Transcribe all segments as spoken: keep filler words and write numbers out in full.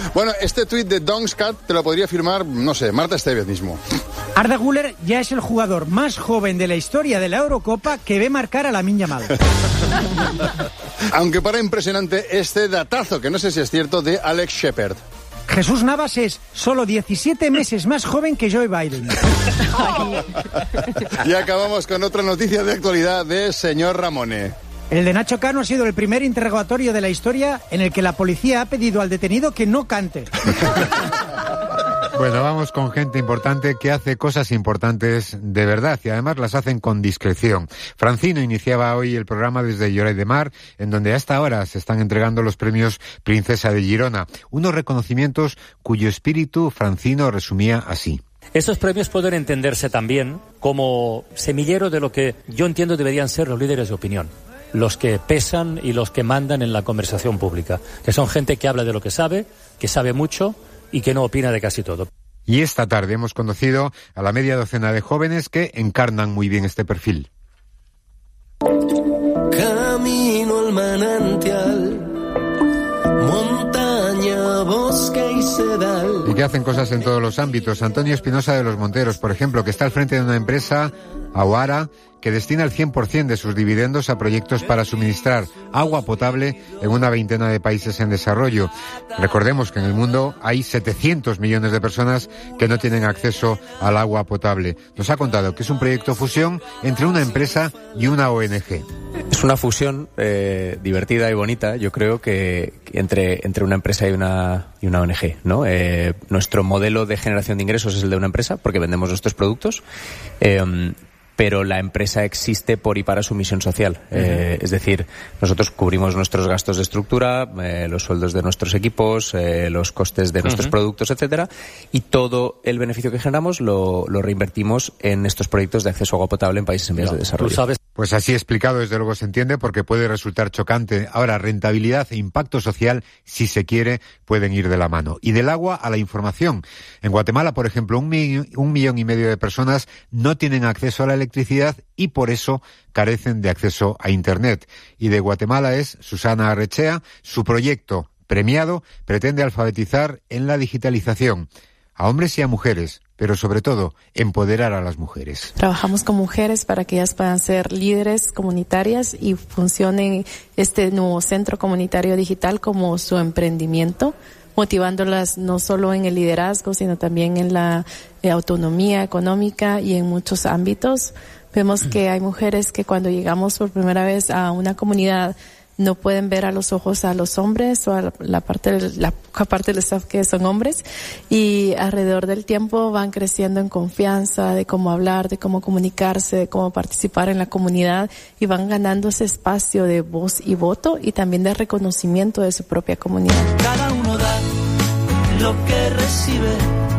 Bueno, este tuit de Dongscat te lo podría firmar, no sé, Marta Estevez mismo. Arda Güler ya es el jugador más joven de la historia de la Eurocopa que ve marcar a Lamine Yamal. Aunque para impresionante este datazo, que no sé si es cierto, de Alex Shepard. Jesús Navas es solo diecisiete meses más joven que Joe Biden. Y acabamos con otra noticia de actualidad de señor Ramone. El de Nacho Cano ha sido el primer interrogatorio de la historia en el que la policía ha pedido al detenido que no cante. Bueno, vamos con gente importante que hace cosas importantes de verdad y además las hacen con discreción. Francino iniciaba hoy el programa desde Lloret de Mar, en donde hasta ahora se están entregando los premios Princesa de Girona, unos reconocimientos cuyo espíritu Francino resumía así. Estos premios pueden entenderse también como semillero de lo que yo entiendo deberían ser los líderes de opinión, los que pesan y los que mandan en la conversación pública, que son gente que habla de lo que sabe, que sabe mucho y que no opina de casi todo. Y esta tarde hemos conocido a la media docena de jóvenes que encarnan muy bien este perfil. Camino al manantial, montaña, bosque y sedal. Y que hacen cosas en todos los ámbitos. Antonio Espinosa de los Monteros, por ejemplo, que está al frente de una empresa, Aguara, que destina el cien por ciento de sus dividendos a proyectos para suministrar agua potable en una veintena de países en desarrollo. Recordemos que en el mundo hay setecientos millones de personas que no tienen acceso al agua potable. Nos ha contado que es un proyecto fusión entre una empresa y una O N Ge. Es una fusión eh, divertida y bonita, yo creo que entre entre una empresa y una y una O N Ge, ¿no? Eh, nuestro modelo de generación de ingresos es el de una empresa porque vendemos nuestros productos. Eh, pero la empresa existe por y para su misión social. Uh-huh. Eh, es decir, nosotros cubrimos nuestros gastos de estructura, eh, los sueldos de nuestros equipos, eh, los costes de nuestros uh-huh. productos, etcétera, y todo el beneficio que generamos lo, lo reinvertimos en estos proyectos de acceso a agua potable en países en vías de desarrollo. ¿Tú sabes? Pues así explicado, desde luego se entiende, porque puede resultar chocante. Ahora, rentabilidad e impacto social, si se quiere, pueden ir de la mano. Y del agua a la información. En Guatemala, por ejemplo, un, mi- un millón y medio de personas no tienen acceso a la electricidad y por eso carecen de acceso a Internet. Y de Guatemala es Susana Arrechea. Su proyecto, premiado, pretende alfabetizar en la digitalización a hombres y a mujeres, pero sobre todo empoderar a las mujeres. Trabajamos con mujeres para que ellas puedan ser líderes comunitarias y funcionen este nuevo centro comunitario digital como su emprendimiento, motivándolas no solo en el liderazgo, sino también en la eh, autonomía económica y en muchos ámbitos. Vemos que hay mujeres que cuando llegamos por primera vez a una comunidad no pueden ver a los ojos a los hombres o a la parte del, la parte del staff que son hombres, y alrededor del tiempo van creciendo en confianza de cómo hablar, de cómo comunicarse, de cómo participar en la comunidad, y van ganando ese espacio de voz y voto y también de reconocimiento de su propia comunidad. Cada uno da lo que recibe,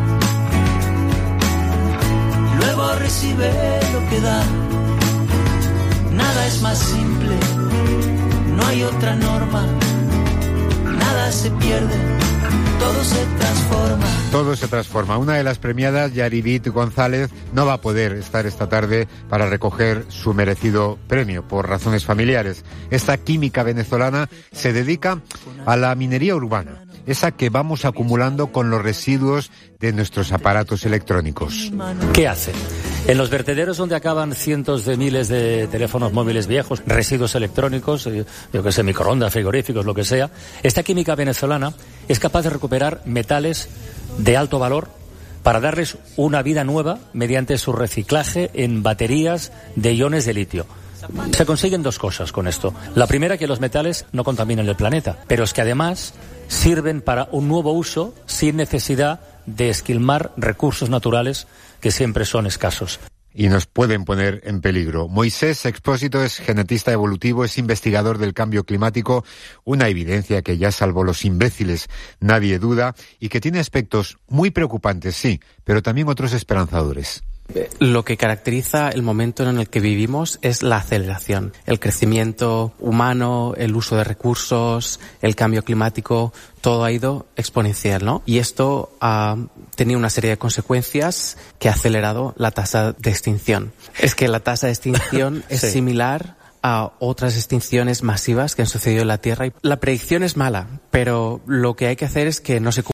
luego recibe lo que da. Nada es más simple, no hay otra norma, nada se pierde, todo se transforma. Todo se transforma. Una de las premiadas, Yaribit González, no va a poder estar esta tarde para recoger su merecido premio por razones familiares. Esta química venezolana se dedica a la minería urbana, esa que vamos acumulando con los residuos de nuestros aparatos electrónicos. ¿Qué hacen? En los vertederos donde acaban cientos de miles de teléfonos móviles viejos, residuos electrónicos, yo que sé, microondas, frigoríficos, lo que sea, esta química venezolana es capaz de recuperar metales de alto valor para darles una vida nueva mediante su reciclaje en baterías de iones de litio. Se consiguen dos cosas con esto. La primera, que los metales no contaminan el planeta, pero es que además sirven para un nuevo uso sin necesidad de esquilmar recursos naturales que siempre son escasos. Y nos pueden poner en peligro. Moisés Expósito es genetista evolutivo, es investigador del cambio climático, una evidencia que ya salvo los imbéciles nadie duda, y que tiene aspectos muy preocupantes, sí, pero también otros esperanzadores. Lo que caracteriza el momento en el que vivimos es la aceleración, el crecimiento humano, el uso de recursos, el cambio climático, todo ha ido exponencial, ¿no? Y esto ha tenido una serie de consecuencias que ha acelerado la tasa de extinción. Es que la tasa de extinción es sí. similar a otras extinciones masivas que han sucedido en la Tierra. Y la predicción es mala, pero lo que hay que hacer es que no se